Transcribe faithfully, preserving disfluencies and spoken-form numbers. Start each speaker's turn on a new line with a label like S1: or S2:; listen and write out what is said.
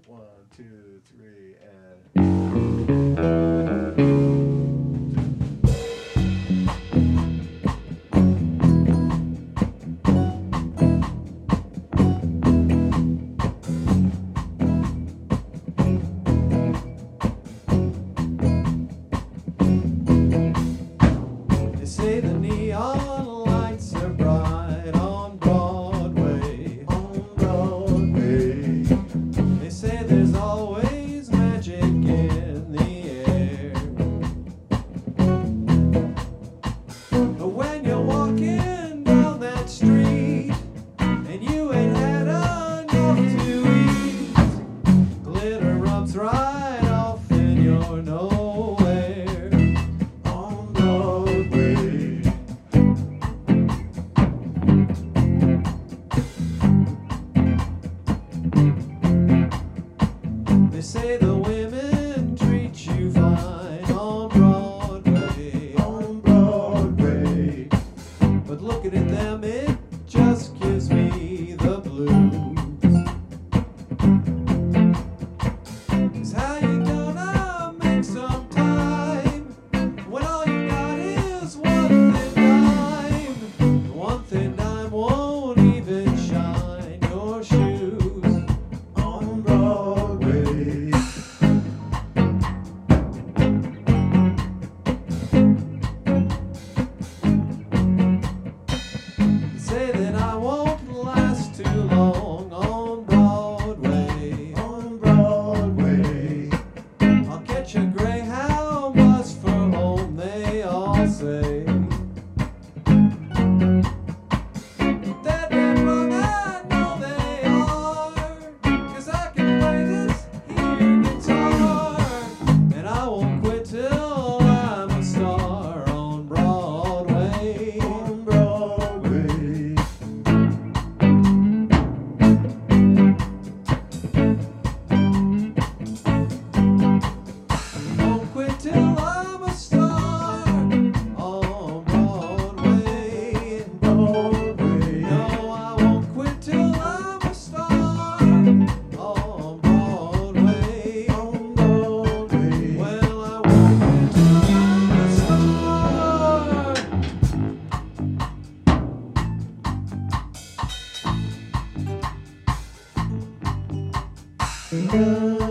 S1: One, two, three, and. They say the neon lights are bright on Broadway, on Broadway. They say there's always magic in the air. But when you're walking down that street and you ain't had enough to eat, glitter rubs right off and you're nowhere on Broadway. They say the women treat you fine on Broadway, on Broadway. But looking at them, it just gives me the blues. 'Cause how you gonna make some time when all you got is one thin dime? One thin dime won't even shine your shoes on Broadway. Say that I won't last too long on Broadway, on Broadway. I'll catch a Greyhound bus for home, they all say. They're dead wrong, I know they are, 'cause I can play this here guitar, and I won't quit till I'm a star on Broadway, on Broadway. Won't quit till I'm a star on Broadway, Broadway. No, I won't quit till I'm a star on Broadway, on Broadway. Well, I won't quit till I'm a star.